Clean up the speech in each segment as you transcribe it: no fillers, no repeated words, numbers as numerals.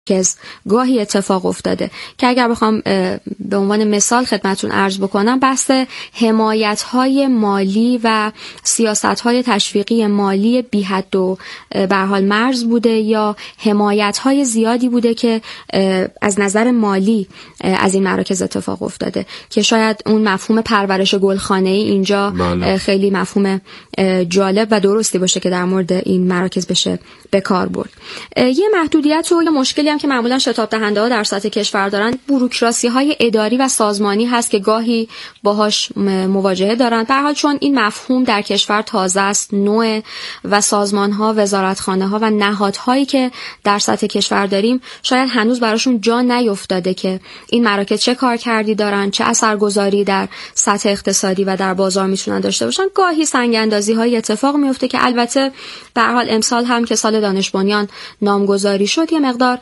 گاهی اتفاق افتاده که اگر بخوام به عنوان مثال خدمتون عرض بکنم، بحث حمایت‌های مالی و سیاست‌های تشویقی مالی بی حد و به هر حال مرز بوده، یا حمایت‌های زیادی بوده که از نظر مالی از این مراکز اتفاق افتاده که شاید اون مفهوم پرورش گلخانه‌ای اینجا خیلی مفهوم جالب و درستی باشه که در مورد این مراکز بشه به کار برد. یه محدودیت و یه مشکلی هم که معمولا شتاب دهنده ها در سطح کشور دارن، بوروکراسی های اداری و سازمانی هست که گاهی باهاش مواجهه دارن. به هر حال چون این مفهوم در کشور تازه است، نوع و سازمان ها، وزارتخانه ها و نهادهایی که در سطح کشور داریم شاید هنوز براشون جا نیفتاده که این مراکز چه کارکردی دارن، چه اثرگذاری در سطح اقتصادی و در بازار میتونن داشته باشن. گاهی سنگ اندازی های اتفاق میفته که البته به هر حال امسال هم که سال دانش بنیان نامگذاری شد، یه مقدار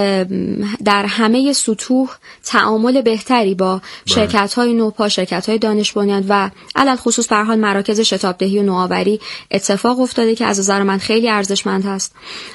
در همه سطوح تعامل بهتری با شرکت‌های نوپا، شرکت‌های دانش بنیان و علل خصوص به هر حال مراکز شتابدهی و نوآوری اتفاق افتاده که از نظر من خیلی ارزشمند هست.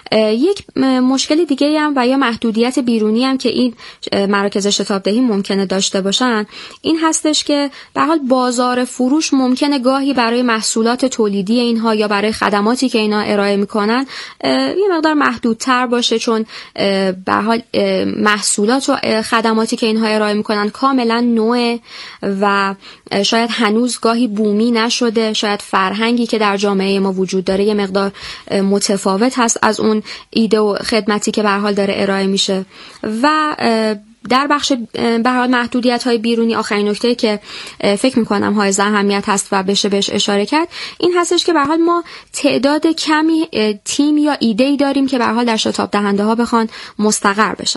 یک مشکل دیگه هم و یا محدودیت بیرونی هم که این مراکز شتابدهی ممکنه داشته باشن این هستش که به هر حال بازار فروش ممکنه گاهی برای محصولات تولیدی اینها یا برای خدماتی که اینا ارائه میکنن یه مقدار محدودتر باشه، چون به هر حال محصولات و خدماتی که اینها ارائه میکنن کاملا نوع و شاید هنوز گاهی بومی نشده، شاید فرهنگی که در جامعه ما وجود داره یه مقدار متفاوت هست از اون ایده و خدمتی که به هر حال داره ارائه میشه. و در بخش به هر حال محدودیت‌های بیرونی، آخرین نکته که فکر می‌کنم حائز اهمیت هست و بشه بهش اشاره کرد این هستش که به هر حال ما تعداد کمی تیم یا ایده‌ای داریم که به هر حال در شتاب دهنده‌ها بخوان مستقر بشن.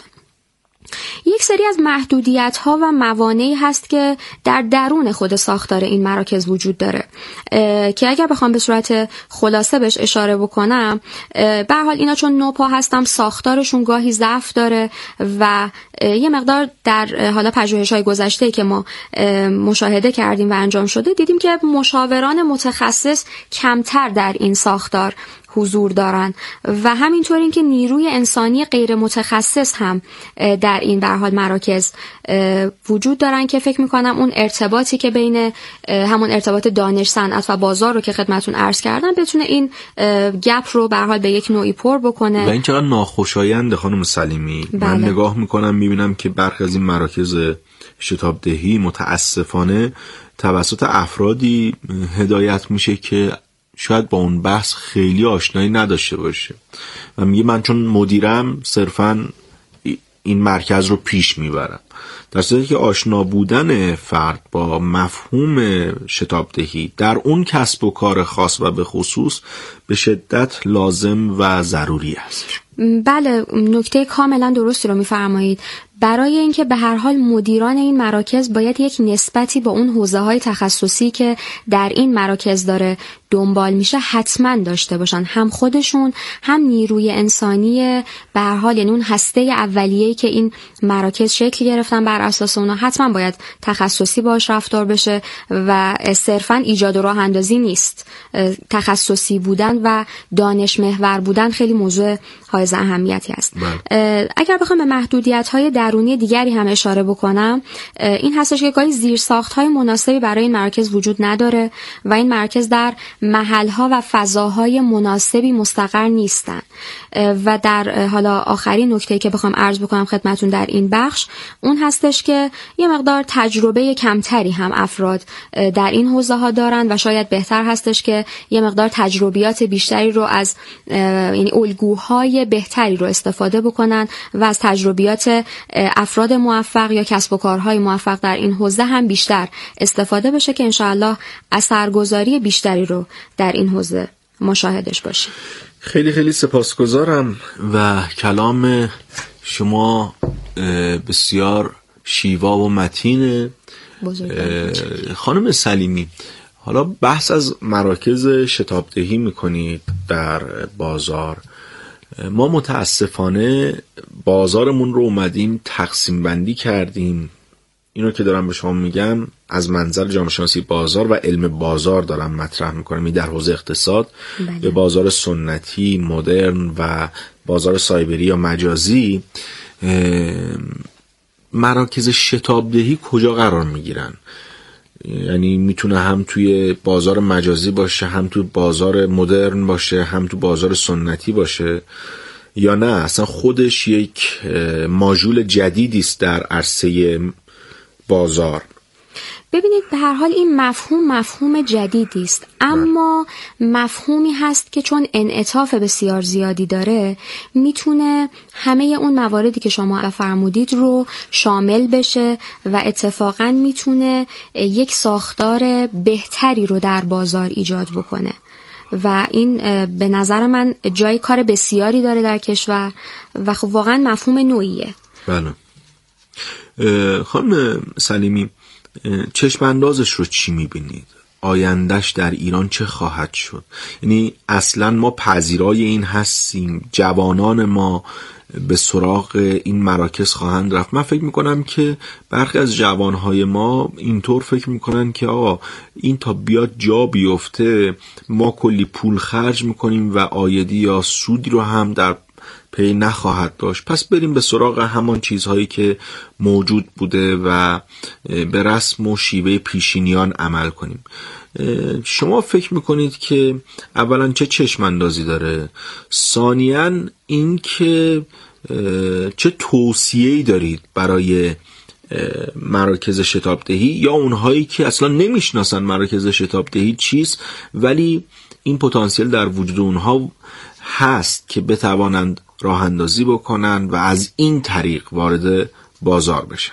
یک سری از محدودیت‌ها و موانعی هست که در درون خود ساختار این مراکز وجود داره که اگر بخوام به صورت خلاصه بهش اشاره بکنم، به هر حال اینا چون نوپا هستم ساختارشون گاهی ضعف داره و یه مقدار در حالا پژوهش‌های گذشته که ما مشاهده کردیم و انجام شده دیدیم که مشاوران متخصص کمتر در این ساختار حضور دارن و همینطور این که نیروی انسانی غیر متخصص هم در این به هر حال مراکز وجود دارن که فکر میکنم اون ارتباطی که بین همون ارتباط دانش، صنعت و بازار رو که خدمتون عرض کردم بتونه این گپ رو به هر حال به یک نوعی پر بکنه. و این چقدر ناخوشایند خانم سلیمی. من نگاه میکنم میبینم که برخی از این مراکز شتابدهی متاسفانه توسط افرادی هدایت میشه که شاید با اون بحث خیلی آشنایی نداشته باشه و میگه من چون مدیرم صرفاً این مرکز رو پیش میبرم، در صورتی که آشنا بودن فرد با مفهوم شتابدهی در اون کسب و کار خاص و به خصوص به شدت لازم و ضروری است. بله، نکته کاملا درستی رو میفرمایید. برای اینکه به هر حال مدیران این مراکز باید یک نسبتی با اون حوزه‌های تخصصی که در این مراکز داره دنبال میشه حتما داشته باشن، هم خودشون هم نیروی انسانی به هر حال، یعنی اون هسته اولیه‌ای که این مراکز شکل گرفتن بر اساس اونها حتما باید تخصصی باش رفتار بشه و صرفاً ایجاد و راه اندازی نیست. تخصصی بودن و دانش محور بودن خیلی موضوع حائز اهمیتی است. اگر بخوام به محدودیت‌های درونی دیگری هم اشاره بکنم، این هستش که گاهی زیرساخت‌های مناسبی برای این مراکز وجود نداره و این مراکز در محل‌ها و فضاهای مناسبی مستقر نیستن. و در حالا آخرین نکته‌ای که بخوام عرض بکنم خدمتون در این بخش اون هستش که یه مقدار تجربه کمتری هم افراد در این حوزه‌ها دارن و شاید بهتر هستش که یه مقدار تجربیات بیشتری رو از یعنی الگوهای بهتری رو استفاده بکنن و از تجربیات افراد موفق یا کسب و کارهای موفق در این حوزه هم بیشتر استفاده بشه که انشاءالله اثرگذاری بیشتری رو در این حوزه مشاهدش باشیم. خیلی خیلی سپاسگزارم و کلام شما بسیار شیوا و متین. خانم سلیمی، حالا بحث از مراکز شتابدهی میکنید در بازار. ما متاسفانه بازارمون رو اومدیم تقسیم بندی کردیم، اینو که دارم به شما میگم از منظر جامعه شناسی بازار و علم بازار دارم مطرح میکنم. در حوزه اقتصاد به بازار سنتی، مدرن و بازار سایبری یا مجازی مراکز شتابدهی کجا قرار میگیرن؟ یعنی میتونه هم توی بازار مجازی باشه، هم توی بازار مدرن باشه، هم توی بازار سنتی باشه، یا نه اصلا خودش یک ماژول جدیدی است در عرصه بازار؟ ببینید به هر حال این مفهوم جدیدی است، اما مفهومی هست که چون انعطاف بسیار زیادی داره میتونه همه اون مواردی که شما فرمودید رو شامل بشه و اتفاقا میتونه یک ساختار بهتری رو در بازار ایجاد بکنه و این به نظر من جای کار بسیاری داره در کشور و خب واقعا مفهوم نوعیه. بله. خانم سلیمی، چشم اندازش رو چی میبینید؟ آیندهش در ایران چه خواهد شد؟ یعنی اصلا ما پذیرای این هستیم جوانان ما به سراغ این مراکز خواهند رفت؟ من فکر میکنم که برخی از جوانهای ما اینطور فکر میکنن که آقا این تا بیاد جا بیفته ما کلی پول خرج میکنیم و عایدی یا سودی رو هم در پی نخواهد داشت، پس بریم به سراغ همان چیزهایی که موجود بوده و به رسم و شیوه پیشینیان عمل کنیم. شما فکر میکنید که اولا چه چشم اندازی داره؟ ثانیاً این که چه توصیه‌ای دارید برای مراکز شتابدهی یا اونهایی که اصلا نمیشناسن مراکز شتابدهی چیست ولی این پتانسیل در وجود اونها هست که بتوانند راه اندازی بکنن و از این طریق وارد بازار بشن؟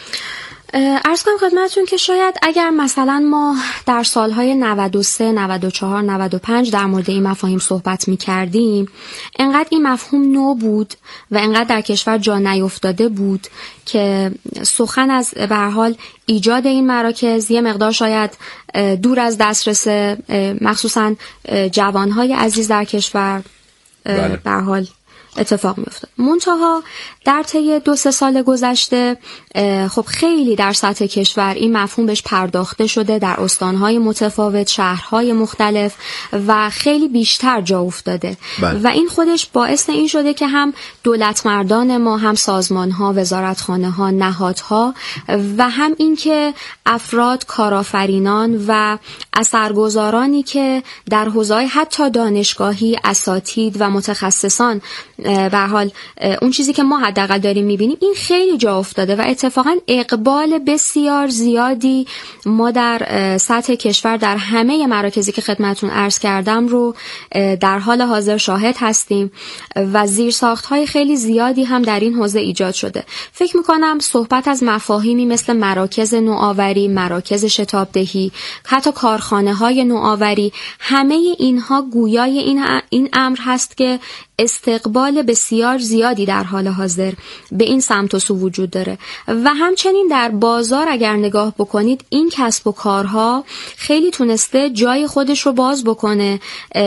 عرض کنم خدمتتون که شاید اگر مثلا ما در سالهای 93, 94, 95 در مورد این مفاهیم صحبت می کردیم، انقدر این مفهوم نو بود و انقدر در کشور جا نیفتاده بود که سخن از به هر حال ایجاد این مراکز یه مقدار شاید دور از دسترس مخصوصا جوانهای عزیز در کشور به هر حال اتفاق میافتاد. منتها در طی 2-3 سال گذشته خب خیلی در سطح کشور این مفهوم بهش پرداخته شده، در استانهای متفاوت، شهرهای مختلف و خیلی بیشتر جا افتاده و این خودش باعث این شده که هم دولت مردان ما، هم سازمانها، وزارتخانه‌ها، نهادها و هم این که افراد، کارآفرینان و اثرگذارانی که در حوزه‌های حتی دانشگاهی، اساتید و متخصصان به هر حال اون چیزی که ما حداقل داریم می‌بینیم این خیلی جا افتاده و اتفاقا اقبال بسیار زیادی ما در سطح کشور در همه مراکزی که خدمتتون عرض کردم رو در حال حاضر شاهد هستیم و زیرساخت‌های خیلی زیادی هم در این حوزه ایجاد شده. فکر می‌کنم صحبت از مفاهیمی مثل مراکز نوآوری، مراکز شتابدهی، حتی کارخانه‌های نوآوری، همه اینها گویای این امر هست که استقبال بسیار زیادی در حال حاضر به این سمت و سو وجود داره و همچنین در بازار اگر نگاه بکنید این کسب و کارها خیلی تونسته جای خودش رو باز بکنه.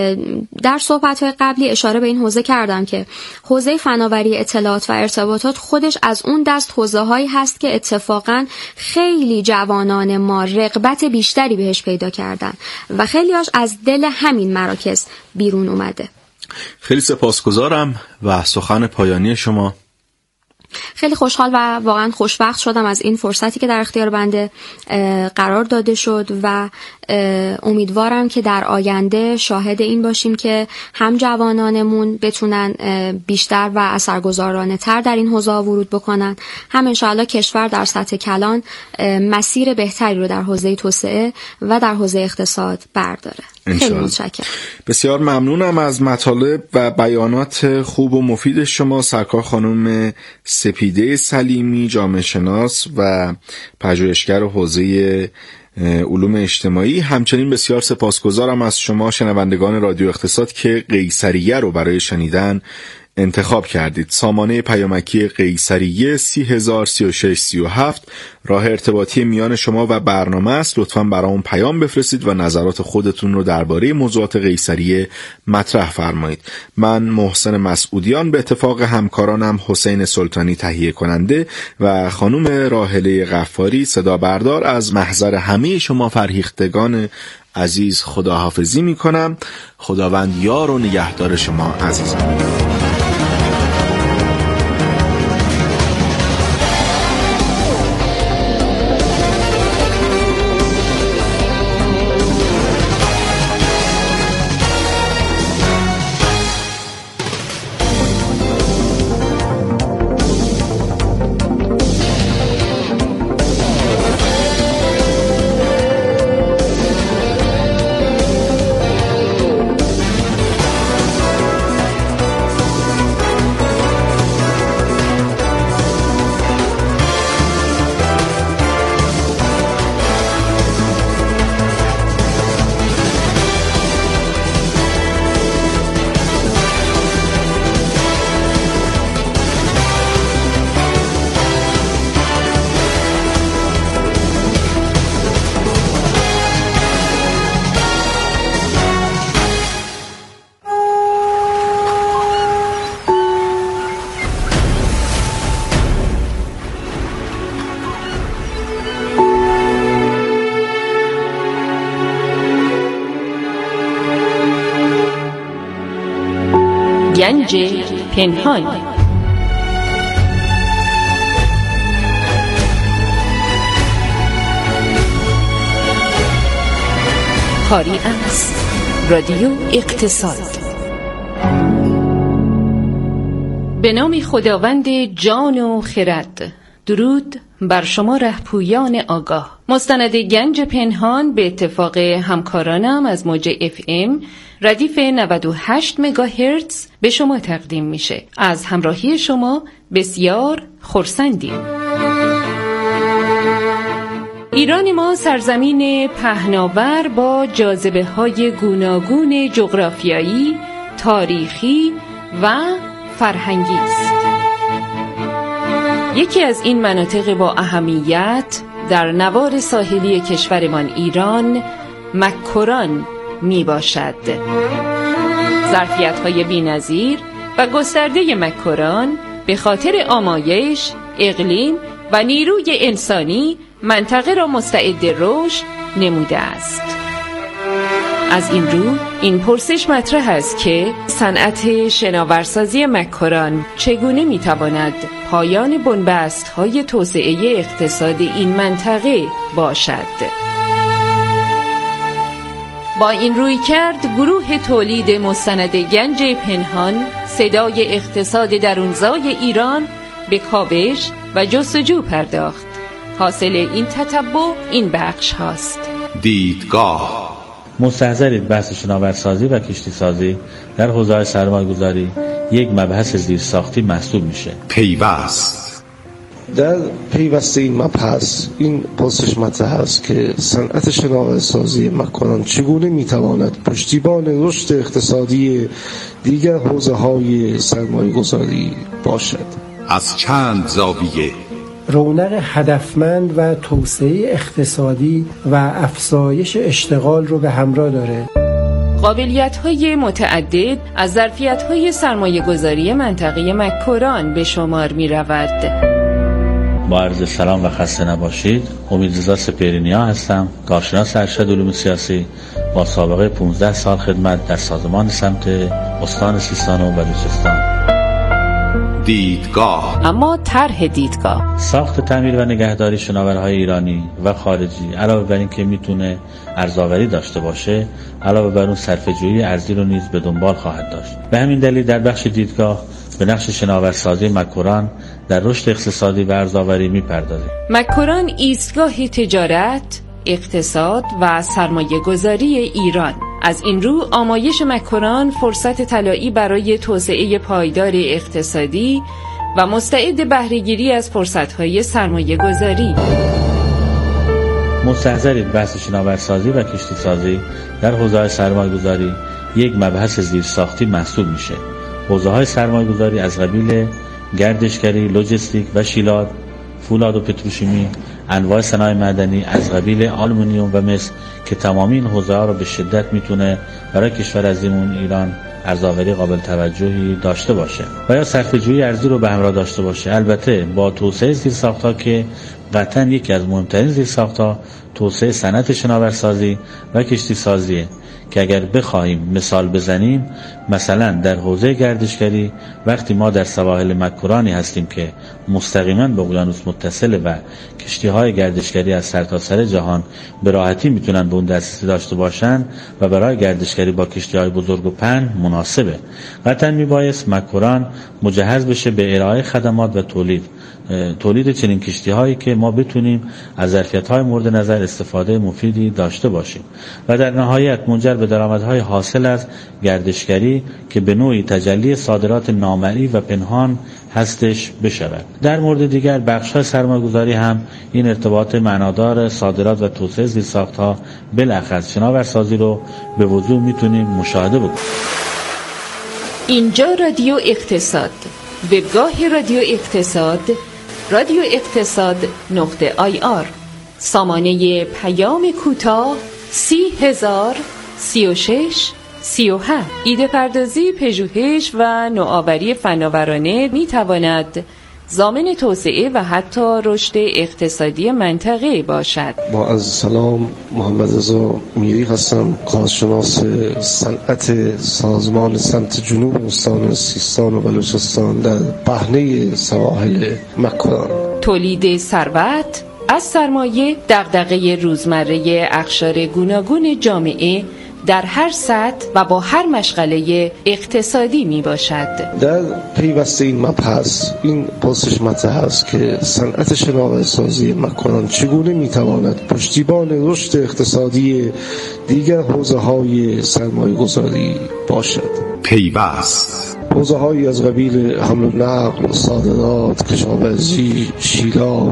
در صحبت‌های قبلی اشاره به این حوزه کردم که حوزه فناوری اطلاعات و ارتباطات خودش از اون دست حوزه‌هایی هست که اتفاقاً خیلی جوانان ما رغبت بیشتری بهش پیدا کردن و خیلی‌هاش از دل همین مراکز بیرون اومده. خیلی سپاسگزارم و سخن پایانی شما. خیلی خوشحال و واقعا خوشبخت شدم از این فرصتی که در اختیار بنده قرار داده شد و امیدوارم که در آینده شاهد این باشیم که هم جوانانمون بتونن بیشتر و اثرگذارانه تر در این حوزه ورود بکنن، هم انشاءالله کشور در سطح کلان مسیر بهتری رو در حوزه توسعه و در حوزه اقتصاد برداره. خیلی متشکرم. بسیار ممنونم از مطالب و بیانات خوب و مفید شما سرکار خانم سپیده سلیمی، جامعه شناس و پژوهشگر حوزه علوم اجتماعی. همچنین بسیار سپاسگزارم از شما شنوندگان رادیو اقتصاد که قیصریه رو برای شنیدن انتخاب کردید. سامانه پیامکی قیصریه 303637 راه ارتباطی میان شما و برنامه است. لطفاً برامون پیام بفرستید و نظرات خودتون رو درباره موضوعات قیصریه مطرح فرمایید. من محسن مسعودیان به اتفاق همکارانم حسین سلطانی تهیه کننده و خانم راحله غفاری صدا بردار از محضر همه شما فرهیختگان عزیز خداحافظی میکنم. خداوند یار و نگهدار شما عزیزان. گنج پنهان. کاری از رادیو اقتصاد. به نام خداوند جان و خرد. درود بر شما رهپویان آگاه. مستند گنج پنهان به اتفاق همکارانم از موج FM ردیف 98 مگاهرتز به شما تقدیم میشه. از همراهی شما بسیار خرسندیم. ایران ما سرزمین پهناور با جاذبه‌های گوناگون جغرافیایی، تاریخی و فرهنگی است. یکی از این مناطق با اهمیت در نوار ساحلی کشورمان ایران مکران می باشد. ظرفیت‌های بی‌نظیر و گسترده مکران به خاطر آمایش، اقلیم و نیروی انسانی منطقه را مستعد رشد نموده است. از این رو این پرسش مطرح است که صنعت شناورسازی مکران چگونه میتواند پایان بنبست‌های توسعه اقتصاد این منطقه باشد. با این رویکرد گروه تولید مستند گنج پنهان صدای اقتصاد درونزای ایران به کاوش و جستجو پرداخت. حاصل این تتبع این بخش هاست. دیدگاه. مستحضرید بحث شناورسازی و کشتی سازی در حوزه سرمایه‌گذاری یک مبحث زیرساختی محسوب میشه. پیوست. در پیوسته این مبحث این پرسش مطرح است که صنعت شناورسازی مکران چگونه میتواند پشتیبان رشد اقتصادی دیگر حوزه‌های سرمایه‌گذاری باشد. از چند زاویه رونق هدفمند و توسعه اقتصادی و افزایش اشتغال رو به همراه داره. قابلیت‌های متعدد از ظرفیت‌های سرمایه‌گذاری منطقه مکران به شمار می‌رود. با عرض سلام و خسته نباشید. امیدرضا سپهرینیا هستم، کارشناس ارشد علوم سیاسی با سابقه 15 سال خدمت در سازمان سمت استان سیستان و بلوچستان. دیدگاه. اما طرح دیدگاه ساخت، تعمیر و نگهداری شناورهای ایرانی و خارجی علاوه بر این که میتونه ارزآوری داشته باشه، علاوه بر اون صرفه‌جویی ارزی رو نیز به دنبال خواهد داشت. به همین دلیل در بخش دیدگاه به نقش شناورسازی مکران در رشد اقتصادی و ارزآوری میپردازیم. مکران ایستگاه تجارت، اقتصاد و سرمایه‌گذاری ایران. از این رو آمایش مکران فرصت طلایی برای توسعه پایدار اقتصادی و مستعد بهره‌گیری از فرصت‌های سرمایه‌گذاری. مستحضرید بحث شناورسازی و کشتی سازی در حوزه سرمایه‌گذاری یک مبحث زیرساختی محسوب میشه. حوزه‌های سرمایه‌گذاری از قبیل گردشگری، لوجستیک و شیلات، فولاد و پتروشیمی، انواع صنایع معدنی از قبیل آلومینیوم و مس که تمامی این حوزه‌ها رو به شدت میتونه برای کشور عزیزمون ایران ارزآوری قابل توجهی داشته باشه و یا صرفه‌جویی ارزی رو به همراه داشته باشه. البته با توسعه زیرساخت‌ها که قطعاً یکی از مهمترین زیرساخت‌ها توسعه صنعت شناورسازی و کشتی سازیه که اگر بخواهیم مثال بزنیم، مثلا در حوزه گردشگری وقتی ما در سواحل مک‌کورانی هستیم که مستقیما به اقیانوس متصله و کشتی‌های گردشگری از سرتاسر جهان به راحتی میتونن به اون دسترسی داشته باشن و برای گردشگری با کشتی‌های بزرگ و پهن مناسبه. قطعاً میبایست مک‌کوران مجهز بشه به ارائه خدمات و تولید چنین کشتی‌هایی که ما بتونیم از ظرفیت‌های مورد نظر استفاده مفیدی داشته باشیم و در نهایت منجر به درآمدهای حاصل از گردشگری که به نوعی تجلی صادرات نامرئی و پنهان هستش بشود. در مورد دیگر بخش‌های سرمایه‌گذاری هم این ارتباط معنادار صادرات و توسعه زیرساخت‌ها بالاخص شناورسازی رو به وضوح میتونیم مشاهده بکنیم. اینجا رادیو اقتصاد، وبگاه رادیو اقتصاد، radioeqtasad.ir. سامانه پیام کوتاه 30036 37. ایده پردازی، پژوهش و نوآوری فناورانه می تواند ضامن توسعه و حتی رشد اقتصادی منطقه باشد. با عرض سلام، محمد رضا میری هستم، کارشناس صنعت سازمان سمت جنوب استان سیستان و بلوچستان در پهنه سواحل مک‌کوران. تولید ثروت از سرمایه دغدغه روزمره اقشار گوناگون جامعه در هر سطح و با هر مشغله اقتصادی می باشد. در پیوسته این مبحث این پرسش مطرح است که صنعت شناورسازی مک‌کوران چگونه می تواند پشتیبان رشد اقتصادی دیگر حوزه‌های سرمایه‌گذاری باشد. پیوست حوزه‌هایی از قبیل حمل و نقل، صادرات، کشاورزی، شیلات،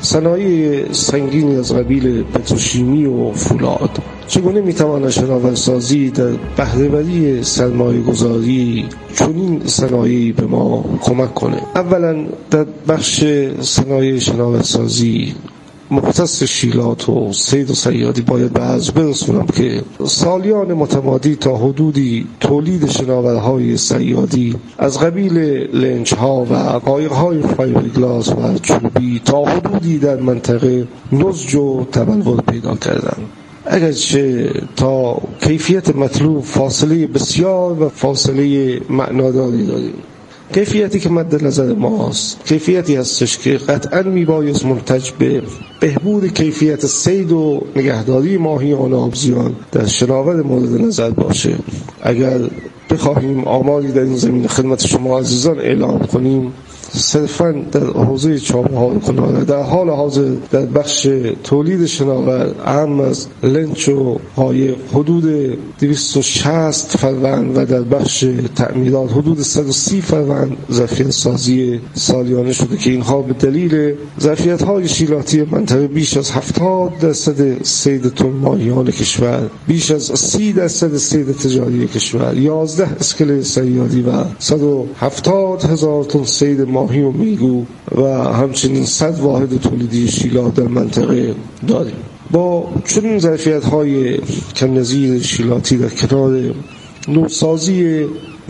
صنایع سنگینی از قبیل پتروشیمی و فولاد. چگونه میتواند شناورسازی در بهره‌وری سرمایه‌گذاری چنین صنایعی به ما کمک کنه؟ اولا در بخش صنایع شناورسازی مختص شیلات و صید و صیادی باید به عرض برسونم که سالیان متمادی تا حدودی تولید شناورهای صیادی از قبیل لنچ‌ها و قایق‌های فایبرگلاس و چوبی تا حدودی در منطقه نضج و تبلور پیدا کردند. اگرچه تا کیفیت مطلوب فاصله بسیار و فاصله معناداری داریم. کیفیتی که مد نظر ماست کیفیتی هستش که قطعاً میبایست منتج به بهبود کیفیت صید و نگهداری ماهیان آبزیان در شناور مورد نظر باشه. اگر بخواهیم آماری در این زمینه خدمت شما عزیزان اعلام کنیم، صرفاً در حوزه چابهار کنانه در حال حاضر در بخش تولید شناور اهم از لنچ و قایق حدود 260 فروند و در بخش تعمیرات حدود 130 فروند ظرفیت سازی سالیانه شده که اینها به دلیل ظرفیت‌های شیلاتی منطقه بیش از 70% صید تن ماهیان کشور، بیش از 30% صید تجاری کشور، 11 اسکله صیادی و 170,000 تن صید ماهی و میگو و همچنین 100 واحد تولیدی شیلات در منطقه داریم. با چنین ظرفیت‌های کم نظیر شیلاتی در کنار نوسازی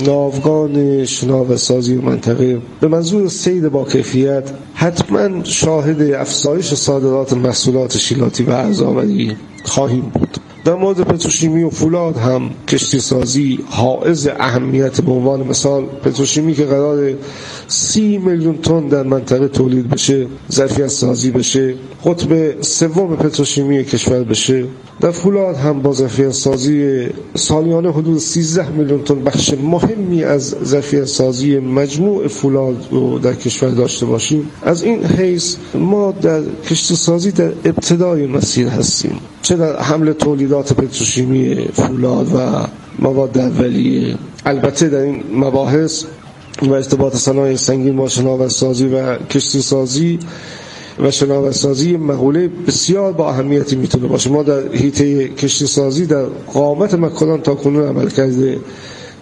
ناوگان شناورسازی منطقه به منظور صید با کیفیت، حتما شاهد افزایش صادرات محصولات شیلاتی و ارزآوری خواهیم بود. در مورد پتروشیمی و فولاد هم کشتی سازی حائز اهمیت. به عنوان مثال پتروشیمی که قرار 30 میلیون تن در منطقه تولید بشه، ظرفیت سازی بشه، قطب سوم پتروشیمی کشور بشه. در فولاد هم با ظرفیت سازی سالیانه حدود 13 میلیون تن بخش مهمی از ظرفیت سازی مجموع فولاد رو در کشور داشته باشیم. از این حیث ما در کشتی سازی در ابتدای مسیر هستیم، چه در حمل تولیدات پتروشیمی فولاد و مواد اولیه. البته در این مباحث و ارتباط صنایع سنگین با شناورسازی و کشتی سازی و شناورسازی مقوله بسیار با اهمیتی میتونه باشه. ما در حیطه کشتی سازی در قامت مک‌کوران تا کنون عمل کرده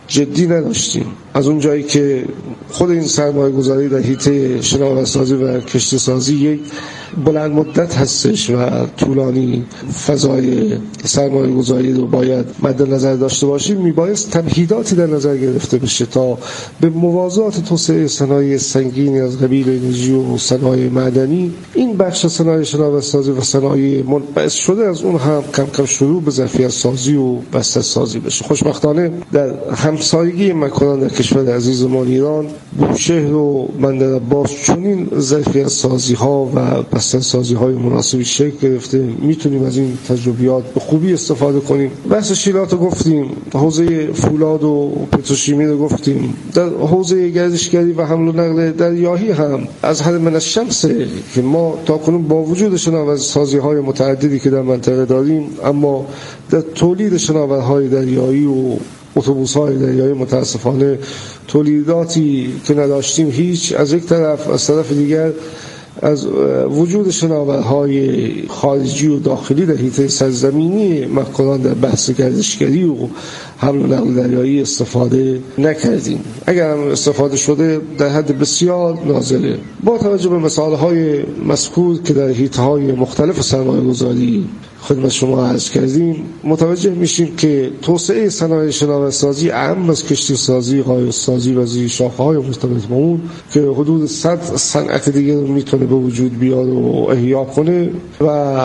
جدی نداشتیم. از اون جایی که خود این سرمایه گذاری در حیطه شناورسازی و کشتی سازی یک بلند مدت هستش و طولانی، فضای سرمایه گذاری رو باید مد نظر داشته باشیم، میبایست تمهیداتی در نظر گرفته بشه تا به موازات توسعه صنایع سنگینی از قبیل انرژی و صنایع معدنی این بخش صنایع شناورسازی و صنایع منبعث شده از اون هم کم کم شروع به ظرفیت سازی و بسته سازی بشه. خوشبختانه در همسایگی مکانان در کشور عزیزمان ایران، بوشهر و بندر عباس چنین ظرفیت سازی ها و بسته سازی های مناسبی شکل گرفته، میتونیم از این تجربیات به خوبی استفاده کنیم. بحث شیلات رو گفتیم، حوزه فولاد و پتروشیمی رو گفتیم، در حوزه گردشگری و حمل و نقل دریایی هم از حد من الشمس که ما تاکنون با وجود شناورسازی های متعددی که در منطقه داریم، اما در تولید شناورهای دریایی و اتوبوس‌های دریایی متاسفانه تولیداتی که نداشتیم هیچ. از یک طرف، از طرف دیگر از وجود شناورهای خارجی و داخلی در حیطه سرزمینی مکانان در بحث گردشگری و حمل و نقل دریایی استفاده نکردیم. اگر هم استفاده شده در حد بسیار نازله. با توجه به مثالهای مذکور که در حیطه‌های مختلف سرمایه‌گذاری خدمت شما عرض کردیم، متوجه میشیم که توسعه صنایع شناورسازی اهم از کشتی سازی، قایق سازی و زیر شاخه‌های مرتبط با اون که حدود 100 صنعت دیگه رو میتونه به وجود بیاره و احیا کنه و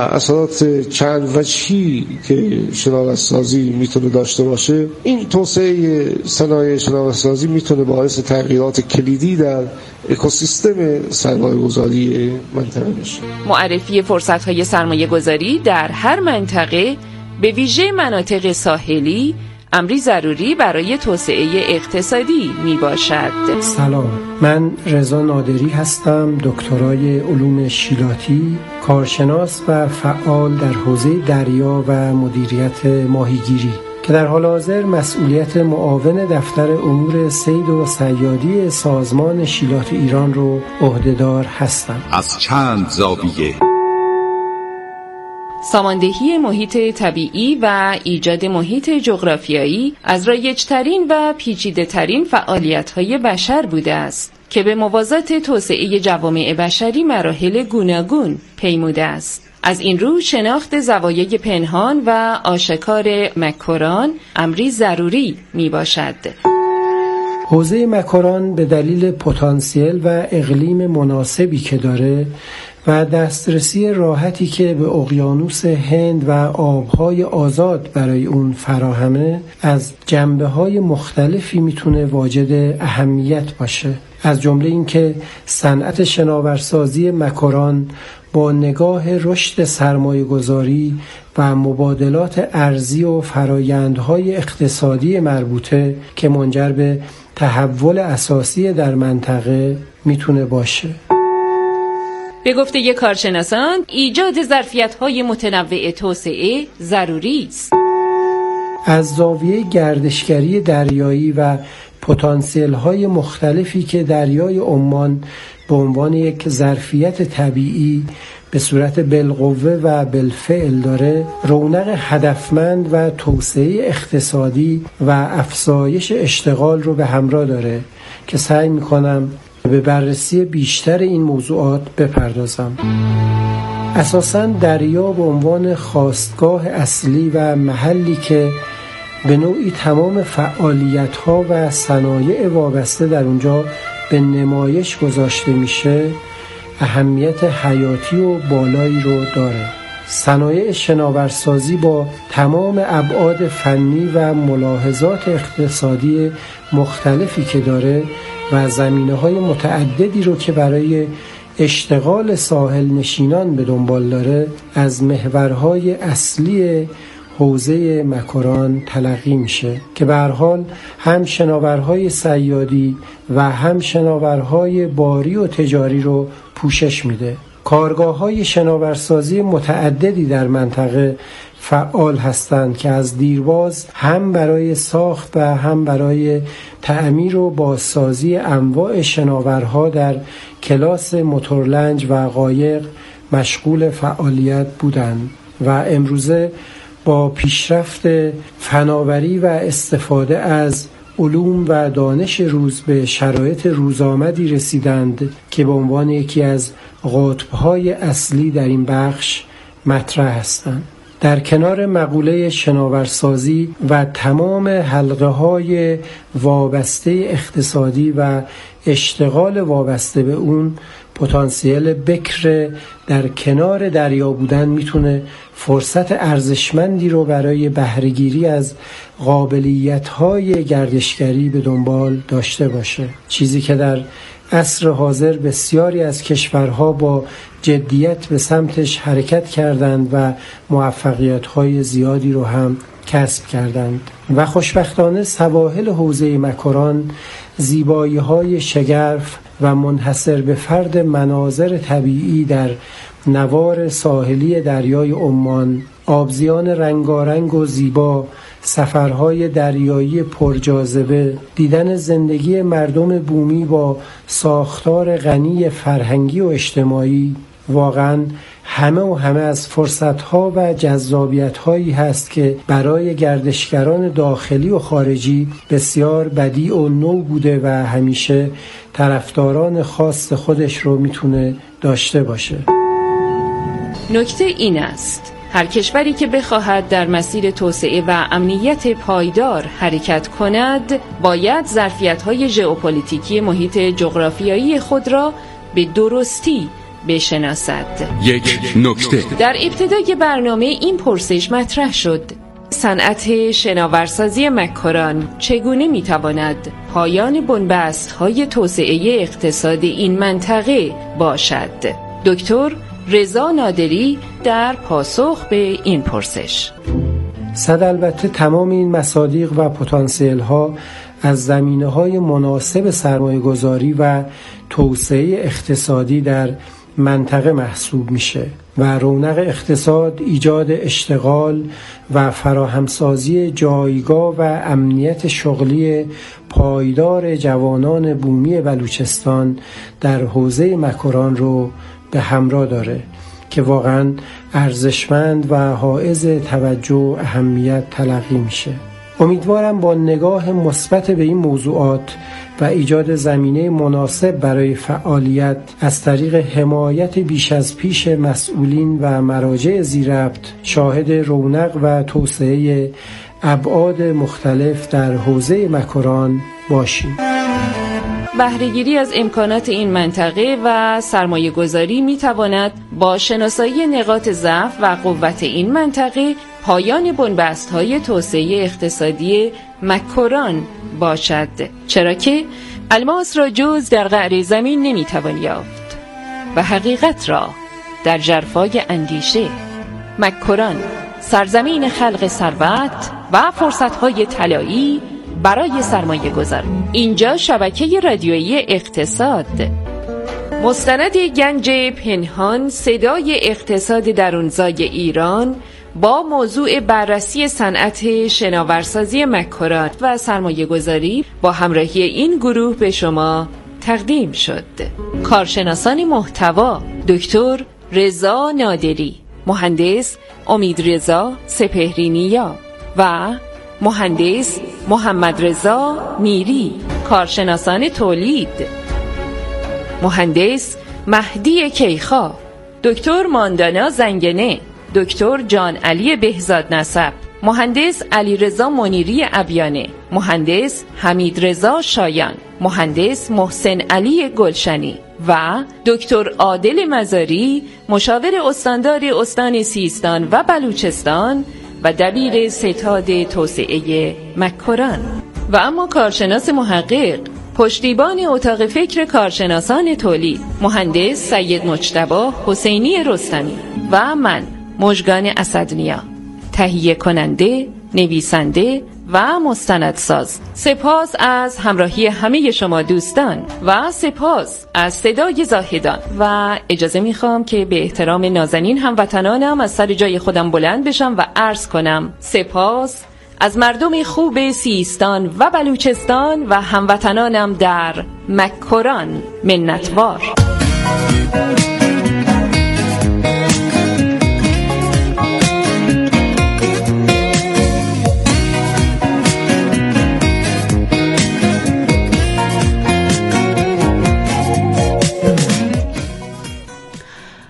اثرات چند وجهی که شناورسازی میتونه داشته باشه، این توسعه صنایع شناورسازی میتونه باعث تغییرات کلیدی در اکوسیستم سرمایه‌گذاری منطقه بشه. معرفی فرصت‌های سرمایه‌گذاری در هر منطقه، به ویژه مناطق ساحلی، امری ضروری برای توسعه اقتصادی می باشد. سلام، من رضا نادری هستم، دکترای علوم شیلاتی، کارشناس و فعال در حوزه دریا و مدیریت ماهیگیری که در حال حاضر مسئولیت معاون دفتر امور صید و صیادی سازمان شیلات ایران رو عهده‌دار هستم. از چند زاویه ساماندهی محیط طبیعی و ایجاد محیط جغرافیایی از رایج‌ترین و پیچیده‌ترین فعالیت‌های بشر بوده است که به موازات توسعه جوامع بشری مراحل گوناگون پیموده است. از این رو شناخت زوایای پنهان و آشکار مکران امری ضروری می باشد. حوزه مکران به دلیل پتانسیل و اقلیم مناسبی که داره و دسترسی راحتی که به اقیانوس هند و آبهای آزاد برای اون فراهمه، از جنبه‌های مختلفی میتونه واجد اهمیت باشه. از جمله این که صنعت شناورسازی مکران با نگاه رشد سرمایه‌گذاری و مبادلات ارزی و فرایندهای اقتصادی مربوطه که منجر به تحول اساسی در منطقه میتونه باشه. به گفته کارشناسان، ایجاد ظرفیت‌های متنوع توسعه ضروری است. از زاویه گردشگری دریایی و پتانسیل‌های مختلفی که دریای عمان به عنوان یک ظرفیت طبیعی به صورت بالقوه و بالفعل داره، رونق هدفمند و توسعه اقتصادی و افزایش اشتغال رو به همراه داره که سعی می‌کنم به بررسی بیشتر این موضوعات بپردازم. اساساً دریا به عنوان خاستگاه اصلی و محلی که به نوعی تمام فعالیت‌ها و صنایع وابسته در اونجا به نمایش گذاشته میشه، اهمیت حیاتی و بالایی رو داره. صنایع شناورسازی با تمام ابعاد فنی و ملاحظات اقتصادی مختلفی که داره و زمینه‌های متعددی رو که برای اشتغال ساحل نشینان به دنبال داره، از محورهای اصلی حوزه مکران تلقی میشه که به هر حال هم شناورهای صیادی و هم شناورهای باری و تجاری رو پوشش میده. کارگاه‌های شناورسازی متعددی در منطقه فعال هستند که از دیرباز هم برای ساخت و هم برای تعمیر و بازسازی انواع شناورها در کلاس موتورلنج و قایق مشغول فعالیت بودند و امروزه با پیشرفت فناوری و استفاده از علوم و دانش روز به شرایط روزآمدی رسیدند که به عنوان یکی از قطب‌های اصلی در این بخش مطرح هستند. در کنار مقوله شناورسازی و تمام حلقه‌های وابسته اقتصادی و اشتغال وابسته به اون، پتانسیل بکر در کنار دریا بودن میتونه فرصت ارزشمندی رو برای بهره‌گیری از قابلیت‌های گردشگری به دنبال داشته باشه، چیزی که در عصر حاضر بسیاری از کشورها با جدیت به سمتش حرکت کردند و موفقیت‌های زیادی رو هم کسب کردند و خوشبختانه سواحل حوزه مکران زیبایی‌های شگرف و منحصر به فرد مناظر طبیعی در نوار ساحلی دریای عمان، آبزیان رنگارنگ و زیبا، سفرهای دریایی پرجاذبه، دیدن زندگی مردم بومی با ساختار غنی فرهنگی و اجتماعی، واقعاً همه از فرصت‌ها و جذابیت‌هایی هست که برای گردشگران داخلی و خارجی بسیار بدیع و نو بوده و همیشه طرفداران خاص خودش رو میتونه داشته باشه. نکته این است: هر کشوری که بخواهد در مسیر توسعه و امنیت پایدار حرکت کند، باید ظرفیت‌های ژئوپلیتیکی محیط جغرافیایی خود را به درستی بشناسد. یک نکته: در ابتدای برنامه این پرسش مطرح شد: صنعت شناورسازی مکران چگونه میتواند پایان بنبست‌های توسعه اقتصاد این منطقه باشد؟ دکتر رضا نادری در پاسخ به این پرسش: البته تمام این مصادیق و پتانسیل ها از زمینه‌های مناسب سرمایه‌گذاری و توسعه اقتصادی در منطقه محسوب میشه و رونق اقتصاد، ایجاد اشتغال و فراهمسازی جایگاه و امنیت شغلی پایدار جوانان بومی بلوچستان در حوزه مکران رو به همراه داره که واقعاً ارزشمند و حائز توجه و اهمیت تلقی میشه. امیدوارم با نگاه مثبت به این موضوعات و ایجاد زمینه مناسب برای فعالیت از طریق حمایت بیش از پیش مسئولین و مراجع ذی‌ربط شاهد رونق و توسعه ابعاد مختلف در حوزه مکران باشیم. بهره‌گیری از امکانات این منطقه و سرمایه‌گذاری می‌تواند با شناسایی نقاط ضعف و قوت این منطقه پایان بنبست‌های توسعه اقتصادی مکران باشد، چرا که الماس را جز در قعر زمین نمی‌توان یافت و حقیقت را در ژرفای اندیشه. مکران سرزمین خلق ثروت و فرصت‌های طلایی برای سرمایه گذار. اینجا شبکه رادیویی اقتصاد. مستند گنج پنهان، صدای اقتصاد درونزای ایران، با موضوع بررسی صنعت شناورسازی مکران و سرمایه گذاری با همراهی این گروه به شما تقدیم شد. کارشناسان محتوا: دکتر رضا نادری، مهندس امیدرضا سپهرینیا و مهندس محمد رضا میری. کارشناسان تولید: مهندس مهدی کیخا، دکتر ماندانا زنگنه، دکتر جان علی بهزاد نسب، مهندس علیرضا منیری ابیانه، مهندس حمید رضا شایان، مهندس محسن علی گلشنی و دکتر عادل مزاری، مشاور استاندار استان سیستان و بلوچستان و دبیر ستاد توسعه مکران. و اما کارشناس محقق، پشتیبان اتاق فکر کارشناسان تولید، مهندس سید مجتبی حسینی رستمی و من مژگان اسدنیا، تهیه کننده، نویسنده و مستندساز. سپاس از همراهی همه شما دوستان و سپاس از صدای زاهدان و اجازه میخوام که به احترام نازنین هموطنانم از سر جای خودم بلند بشم و عرض کنم سپاس از مردم خوب سیستان و بلوچستان و هموطنانم در مکران. منتوار.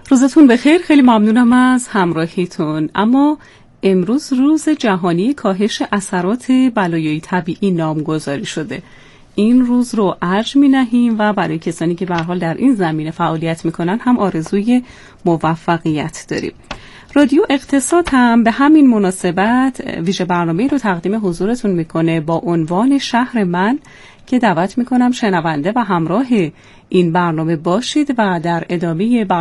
روزتون بخیر، خیلی ممنونم از همراهیتون. اما امروز روز جهانی کاهش اثرات بلایای طبیعی نامگذاری شده. این روز رو ارج می‌نهیم و برای کسانی که به هر حال در این زمینه فعالیت می‌کنن هم آرزوی موفقیت داریم. رادیو اقتصاد هم به همین مناسبت ویژه برنامه‌ای رو تقدیم حضورتون میکنه با عنوان شهر من که دعوت میکنم شنونده و همراه این برنامه باشید و در ادامه